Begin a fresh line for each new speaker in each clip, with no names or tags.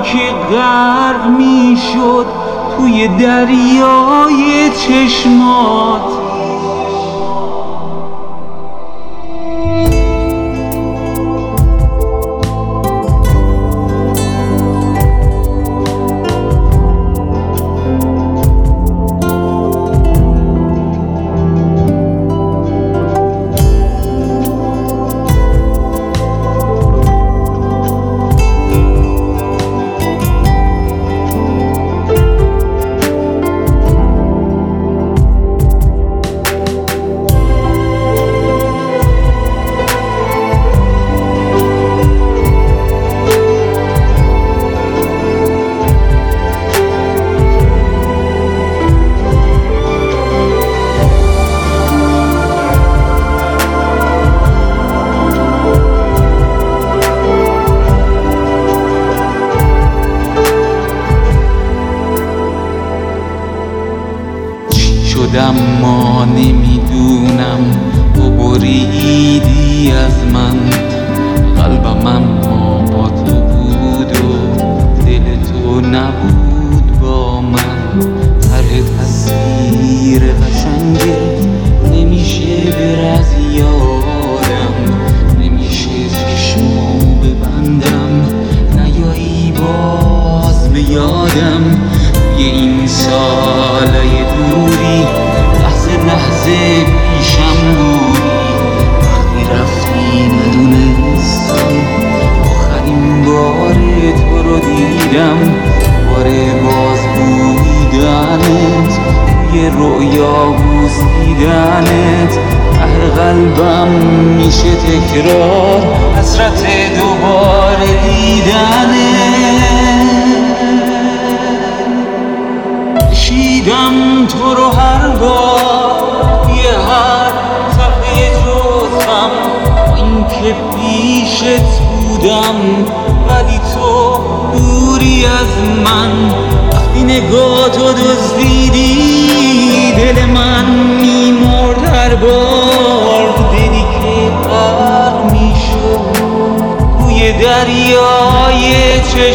که غرق میشد توی دریای چشمات. اما نمیدونم تو بریدی از من، قلبم اما با تو بود و دل تو نبود با من. طرح تصویر قشنگه نمیشه بر از یادم، نمیشه چشمو ببندم نیایی باز به یادم. توی این سالای دوری لحظه پیشم بودی، وقتی رفتی ندونستم آخرین بار تو رو دیدم. بار باز بودنت توی رویا بوسیدنت، ته قلبم میشه تکرار حسرت دوباره دیدنت. کشیدم تو رو هر بار یه هر صفحه جزم، این که پیشت بودم ولی تو دوری از من. وقتی نگاه تو دزدیدی دل من میمرد هر بار، دلی که غرق میشد توی دریای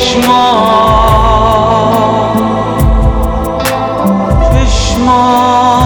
چشمات.